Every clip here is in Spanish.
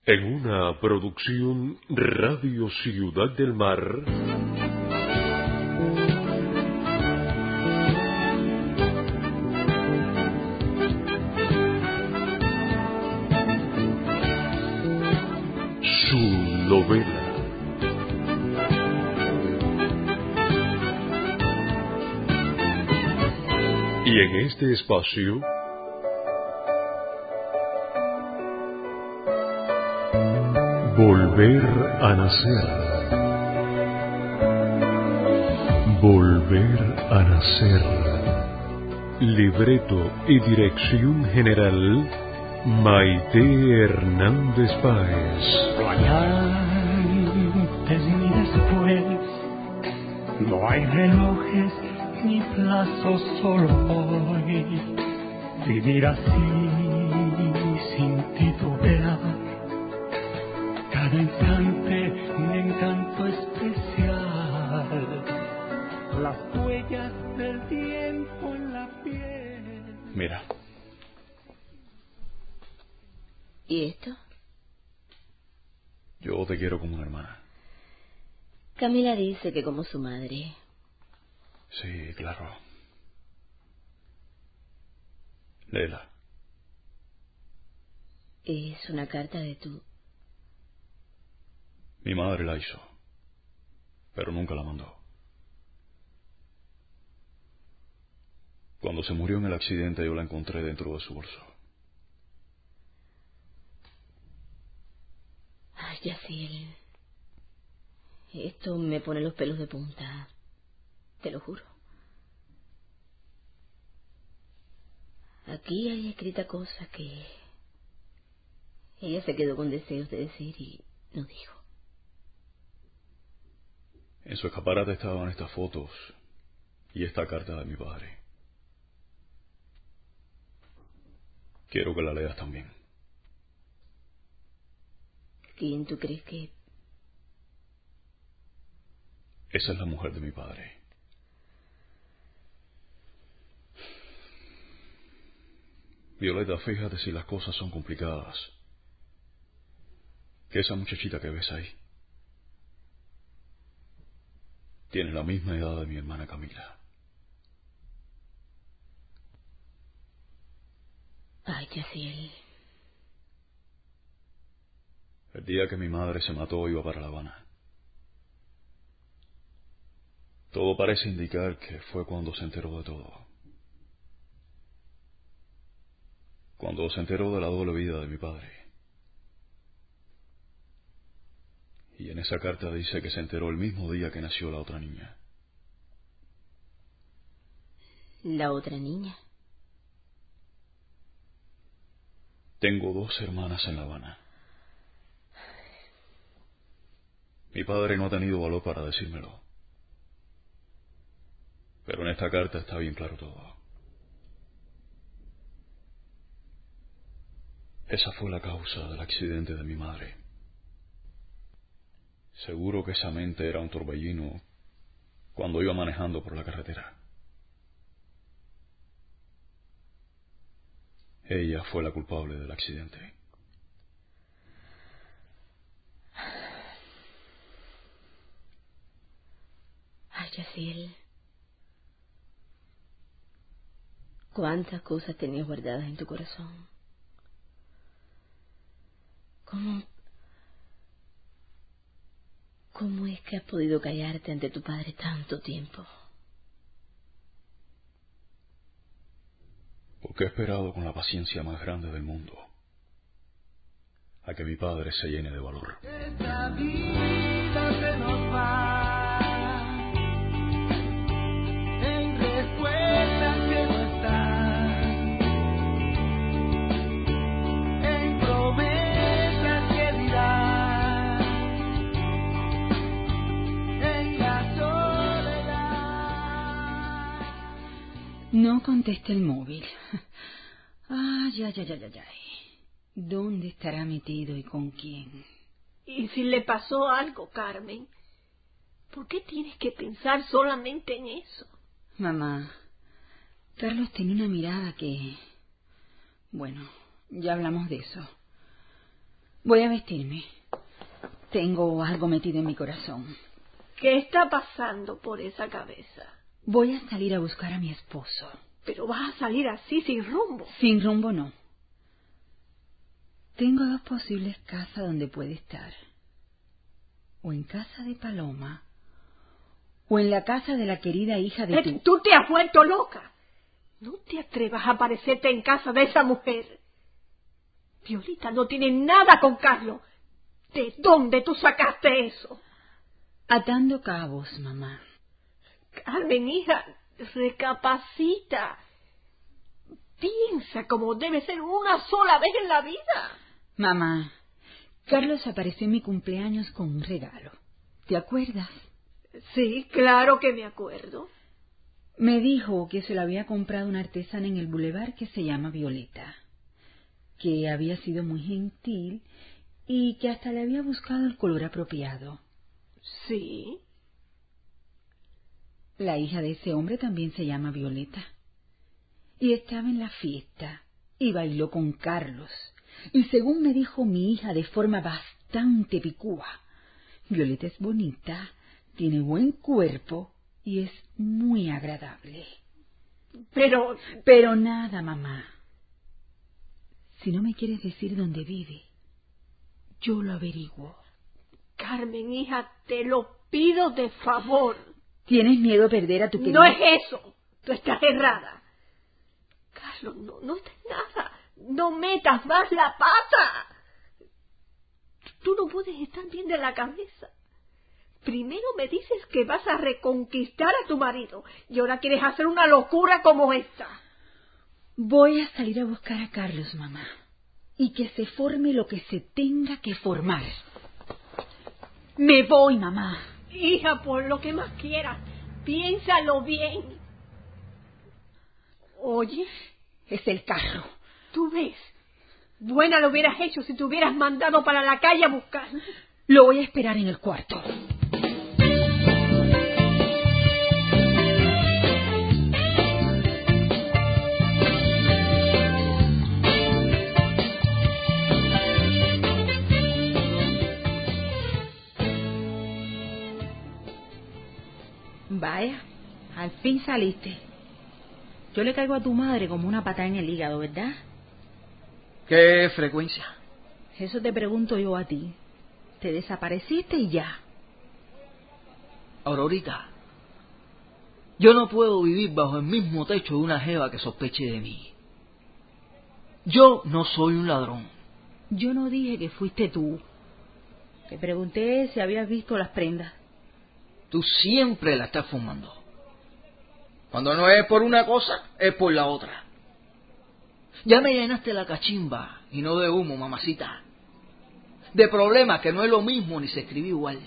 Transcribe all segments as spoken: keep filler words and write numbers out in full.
En una producción Radio Ciudad del Mar. Su novela. Y en este espacio Volver a nacer. Volver a nacer. Libreto y dirección general Maite Hernández Páez. No hay antes ni después, no hay relojes ni plazos, solo hoy. Vivir así sin titubear, cada instante un encanto especial, las huellas del tiempo en la piel. Mira. ¿Y esto? Yo te quiero como una hermana. Camila dice que como su madre. Sí, claro. Léela. Es una carta de tu... Mi madre la hizo, pero nunca la mandó. Cuando se murió en el accidente yo la encontré dentro de su bolso. Ay, Yaciel, esto me pone los pelos de punta, te lo juro. Aquí hay escrita cosas que ella se quedó con deseos de decir y no dijo. En su escaparate estaban estas fotos y esta carta de mi padre. Quiero que la leas también. ¿Quién tú crees que...? Esa es la mujer de mi padre. Violeta, fíjate si las cosas son complicadas. Que esa muchachita que ves ahí tiene la misma edad de mi hermana Camila. Ay, Yaciel. El día que mi madre se mató iba para La Habana. Todo parece indicar que fue cuando se enteró de todo. Cuando se enteró de la doble vida de mi padre. Y en esa carta dice que se enteró el mismo día que nació la otra niña. ¿La otra niña? Tengo dos hermanas en La Habana. Mi padre no ha tenido valor para decírmelo. Pero en esta carta está bien claro todo. Esa fue la causa del accidente de mi madre. Seguro que esa mente era un torbellino cuando iba manejando por la carretera. Ella fue la culpable del accidente. Ay, Yaciel. ¿Cuántas cosas tenías guardadas en tu corazón? ¿Cómo... ¿Cómo es que has podido callarte ante tu padre tanto tiempo? Porque he esperado con la paciencia más grande del mundo a que mi padre se llene de valor. Esta vida se nos va en respuestas que no están, en promesas que dirán, en la soledad. No contesta el móvil. Ay, ay, ay, ay, ay. ¿Dónde estará metido y con quién? ¿Y si le pasó algo, Carmen? ¿Por qué tienes que pensar solamente en eso? Mamá, Carlos tenía una mirada que... Bueno, ya hablamos de eso. Voy a vestirme. Tengo algo metido en mi corazón. ¿Qué está pasando por esa cabeza? Voy a salir a buscar a mi esposo. Pero vas a salir así, sin rumbo. Sin rumbo no. Tengo dos posibles casas donde puede estar. O en casa de Paloma, o en la casa de la querida hija de Eh, tu... Tú te has vuelto loca. No te atrevas a aparecerte en casa de esa mujer. Violita no tiene nada con Carlos. ¿De dónde tú sacaste eso? Atando cabos, mamá. Carmen, hija, recapacita. Piensa como debe ser una sola vez en la vida. Mamá, Carlos apareció en mi cumpleaños con un regalo. ¿Te acuerdas? Sí, claro que me acuerdo. Me dijo que se lo había comprado una artesana en el bulevar que se llama Violeta, que había sido muy gentil y que hasta le había buscado el color apropiado. Sí. La hija de ese hombre también se llama Violeta. Y estaba en la fiesta y bailó con Carlos. Y según me dijo mi hija de forma bastante picúa, Violeta es bonita, tiene buen cuerpo y es muy agradable. Pero... Pero nada, mamá. Si no me quieres decir dónde vive, yo lo averiguo. Carmen, hija, te lo pido de favor. ¿Tienes miedo a perder a tu querido? No es eso. Tú estás errada. Carlos, no, no estás nada. No metas más la pata. Tú no puedes estar bien de la cabeza. Primero me dices que vas a reconquistar a tu marido y ahora quieres hacer una locura como esta. Voy a salir a buscar a Carlos, mamá, y que se forme lo que se tenga que formar. Me voy, mamá. Hija, por lo que más quieras, piénsalo bien. Oye, es el carro. ¿Tú ves? Buena lo hubieras hecho si te hubieras mandado para la calle a buscar. Lo voy a esperar en el cuarto. Vaya, al fin saliste. Yo le caigo a tu madre como una patada en el hígado, ¿verdad? ¿Qué frecuencia? Eso te pregunto yo a ti. Te desapareciste y ya. Aurorita, yo no puedo vivir bajo el mismo techo de una jeva que sospeche de mí. Yo no soy un ladrón. Yo no dije que fuiste tú. Te pregunté si habías visto las prendas. Tú siempre la estás fumando. Cuando no es por una cosa, es por la otra. Ya me llenaste la cachimba, y no de humo, mamacita. De problemas que no es lo mismo ni se escribe igual.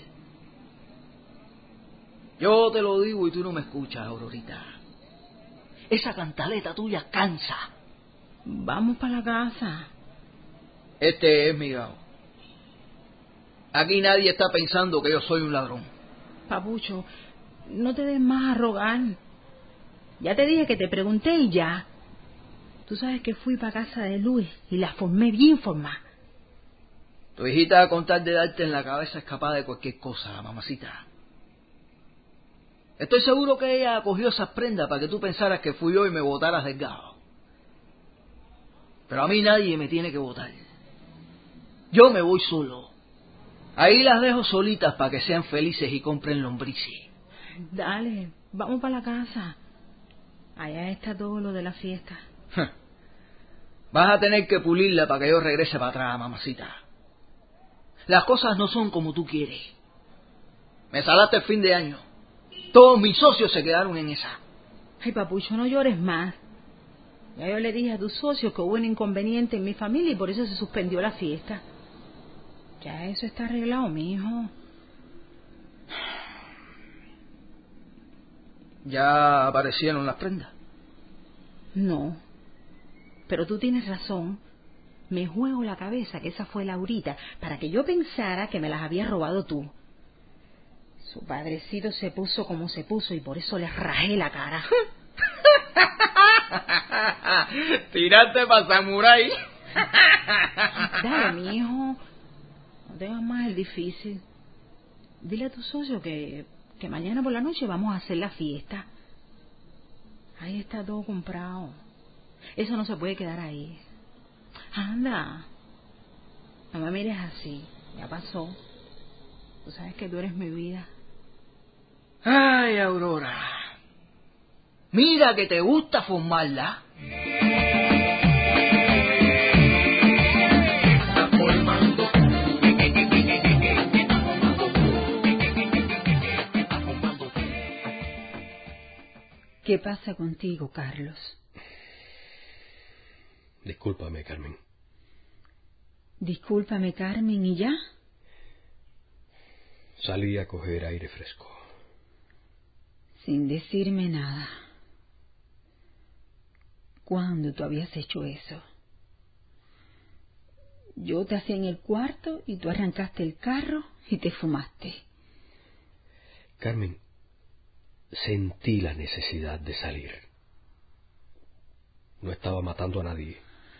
Yo te lo digo y tú no me escuchas, Aurorita. Esa cantaleta tuya cansa. Vamos para la casa. Este es mi gao. Aquí nadie está pensando que yo soy un ladrón. Papucho, no te des más a rogar. Ya te dije que te pregunté y ya. Tú sabes que fui para casa de Luis y la formé bien formada. Tu hijita, con tal de darte en la cabeza, es capaz de cualquier cosa, mamacita. Estoy seguro que ella cogió esas prendas para que tú pensaras que fui yo y me botaras del gao. Pero a mí nadie me tiene que botar. Yo me voy solo. Ahí las dejo solitas para que sean felices y compren lombrices. Dale, vamos para la casa. Allá está todo lo de la fiesta. Vas a tener que pulirla para que yo regrese para atrás, mamacita. Las cosas no son como tú quieres. Me salaste el fin de año. Todos mis socios se quedaron en esa. Ay, papucho, no llores más. Ya yo le dije a tus socios que hubo un inconveniente en mi familia y por eso se suspendió la fiesta. Ya eso está arreglado, mijo. ¿Ya aparecieron las prendas? No. Pero tú tienes razón. Me juego la cabeza que esa fue Laurita para que yo pensara que me las habías robado tú. Su padrecito se puso como se puso y por eso le rajé la cara. Tiraste pa' samurái. Dale, mijo. tengas más el difícil. Dile a tu socio que, que mañana por la noche vamos a hacer la fiesta. Ahí está todo comprado. Eso no se puede quedar ahí. Anda. No me mires así. Ya pasó. Tú sabes que tú eres mi vida. Ay, Aurora. Mira que te gusta formarla. ¿Qué pasa contigo, Carlos? Discúlpame, Carmen. Discúlpame, Carmen, ¿y ya? Salí a coger aire fresco. Sin decirme nada. ¿Cuándo tú habías hecho eso? Yo te hacía en el cuarto y tú arrancaste el carro y te fumaste. Carmen, sentí la necesidad de salir. No estaba matando a nadie.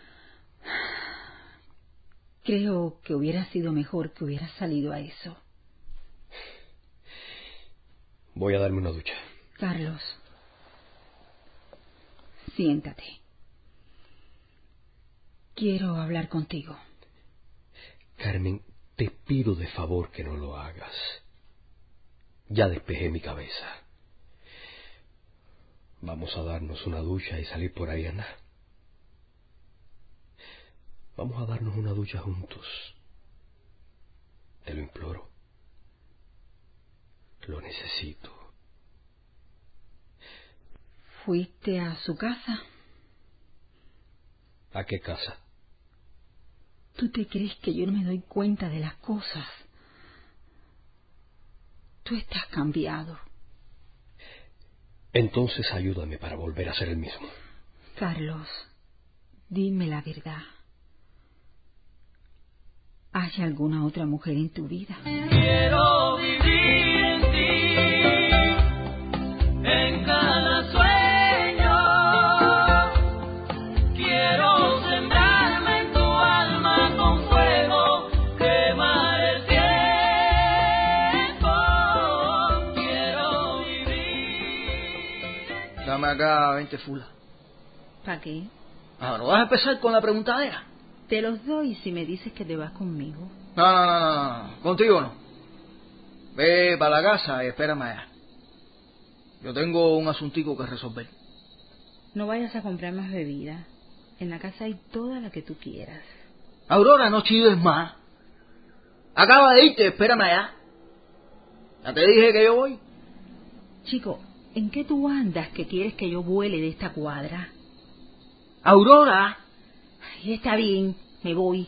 Creo que hubiera sido mejor que hubieras salido a eso. Voy a darme una ducha. Carlos, siéntate. Quiero hablar contigo. Carmen, te pido de favor que no lo hagas. Ya despejé mi cabeza. Vamos a darnos una ducha y salir por ahí, Ana. Vamos a darnos una ducha juntos. Te lo imploro. Lo necesito. ¿Fuiste a su casa? ¿A qué casa? ¿Tú te crees que yo no me doy cuenta de las cosas? Tú estás cambiado. Entonces ayúdame para volver a ser el mismo. Carlos, dime la verdad. ¿Hay alguna otra mujer en tu vida? Quiero vivir en ti, en cada sueño. Quiero sembrarme en tu alma con fuego, quemar el tiempo. Quiero vivir. Dame acá veinte fulas. ¿Para qué? Ahora, ¿vas a empezar con la preguntadera? Te los doy si me dices que te vas conmigo. No, no, no, no, no. Contigo no. Ve para la casa y espérame allá. Yo tengo un asuntico que resolver. No vayas a comprar más bebida. En la casa hay toda la que tú quieras. Aurora, no chides más. Acaba de irte, espérame allá. Ya te dije que yo voy. Chico, ¿en qué tú andas que quieres que yo vuele de esta cuadra? Aurora. Ay, está bien, me voy.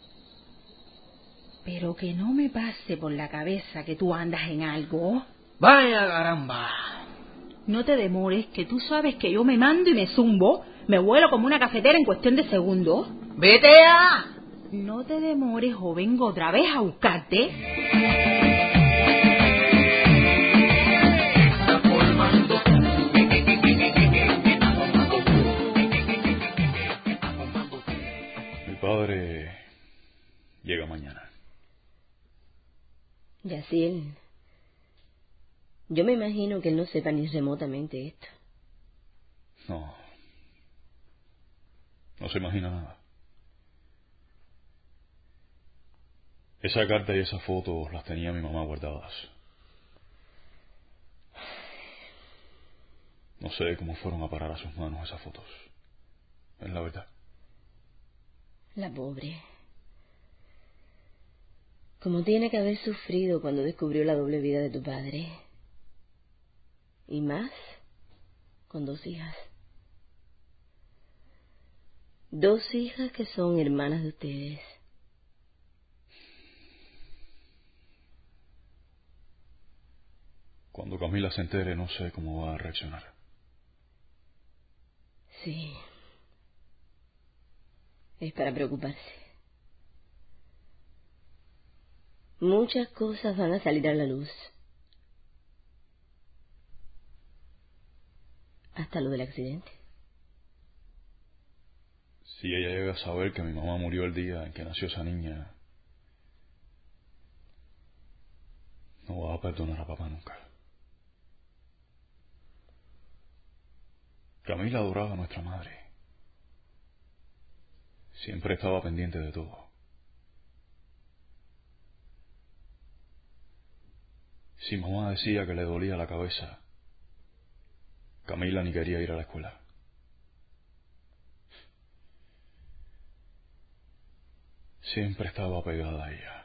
Pero que no me pase por la cabeza que tú andas en algo. Vaya caramba. No te demores, que tú sabes que yo me mando y me zumbo. Me vuelo como una cafetera en cuestión de segundos. ¡Vete ya! No te demores o vengo otra vez a buscarte. Mi padre llega mañana. Yaciel, yo me imagino que él no sepa ni remotamente esto. No. No se imagina nada. Esa carta y esas fotos las tenía mi mamá guardadas. No sé cómo fueron a parar a sus manos esas fotos. Es la verdad. La pobre. Como tiene que haber sufrido cuando descubrió la doble vida de tu padre. Y más con dos hijas. Dos hijas que son hermanas de ustedes. Cuando Camila se entere, no sé cómo va a reaccionar. Sí. Es para preocuparse. Muchas cosas van a salir a la luz. Hasta lo del accidente. Si ella llega a saber que mi mamá murió el día en que nació esa niña, a perdonar a papá nunca. Camila adoraba a nuestra madre. Siempre estaba pendiente de todo. Si mamá decía que le dolía la cabeza, Camila ni quería ir a la escuela. Siempre estaba pegada a ella.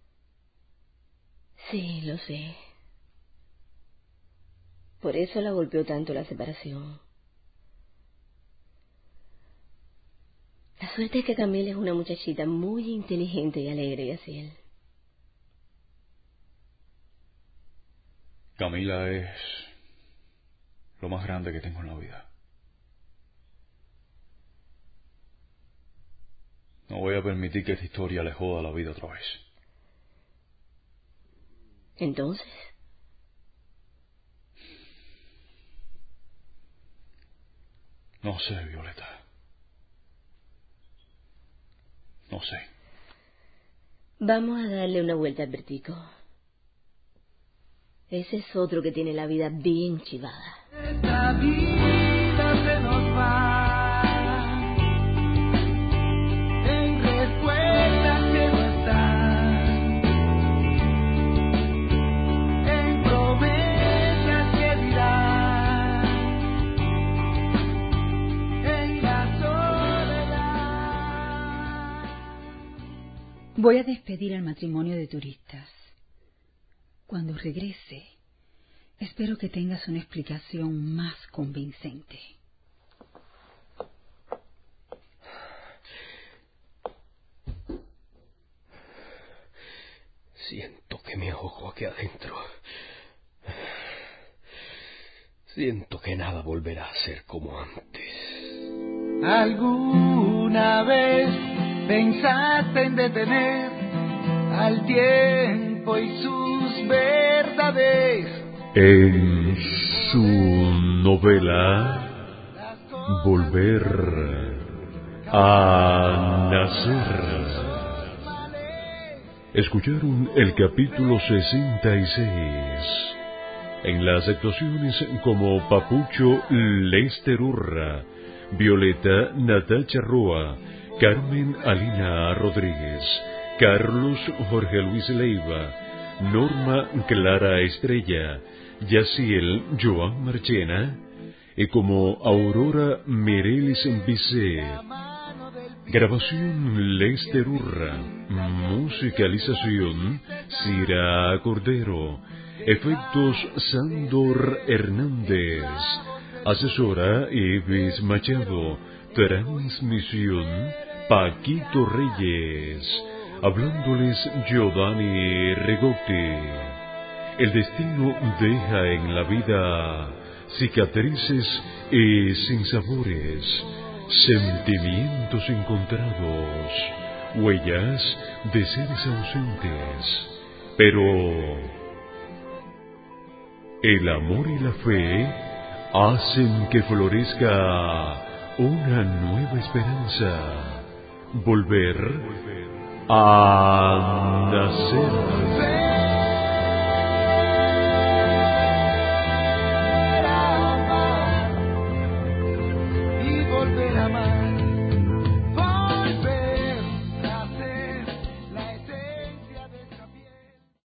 Sí, lo sé. Por eso la golpeó tanto la separación. La suerte es que Camila es una muchachita muy inteligente y alegre, y así él. Camila es lo más grande que tengo en la vida. No voy a permitir que esta historia le joda la vida otra vez. Entonces, no sé, Violeta. No sé. vamos a darle una vuelta al Bertico. Ese es otro que tiene la vida bien chivada. Esta vida se nos va en respuestas que no están, en promesas que dirán, en la soledad. Voy a despedir al matrimonio de turistas. Cuando regrese, espero que tengas una explicación más convincente. Siento que me ahogo aquí adentro. Siento que nada volverá a ser como antes. ¿Alguna vez pensaste en detener al tiempo y sus verdades? En su novela Volver a Nacer. Escucharon el capítulo sesenta y seis. En las actuaciones como Papucho Lester Urra, Violeta Natacha Roa, Carmen Alina Rodríguez, Carlos Jorge Luis Leiva, Norma Clara Estrella, Yaciel Joan Marchena, y como Aurora Mireles Vicé. Grabación Lester Urra, musicalización Cira Cordero, efectos Sándor Hernández, asesora Evis Machado, transmisión Paquito Reyes, hablándoles Giovanni Regotti. El destino deja en la vida cicatrices y sinsabores, sentimientos encontrados, huellas de seres ausentes. Pero el amor y la fe hacen que florezca una nueva esperanza. Volver a nacer.